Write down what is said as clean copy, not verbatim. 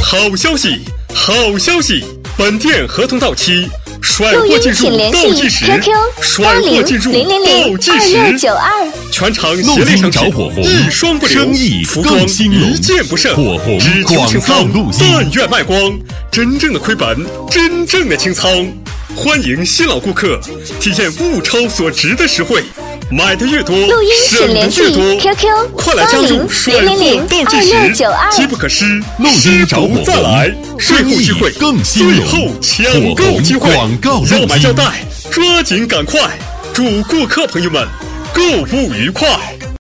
好消息，好消息！本店合同到期，甩货进入倒计时，甩货进入倒计时，全场协力相持，一双不留，服装一件不剩，只求清仓，但愿卖光，真正的亏本，真正的清仓。欢迎新老顾客体验物超所值的实惠，买的越多，省的越多。QQ快来加入甩货倒计时，机不可失，失不再来。税后机会，最后抢购机会，要买要带，抓紧赶快！祝顾客朋友们购物愉快！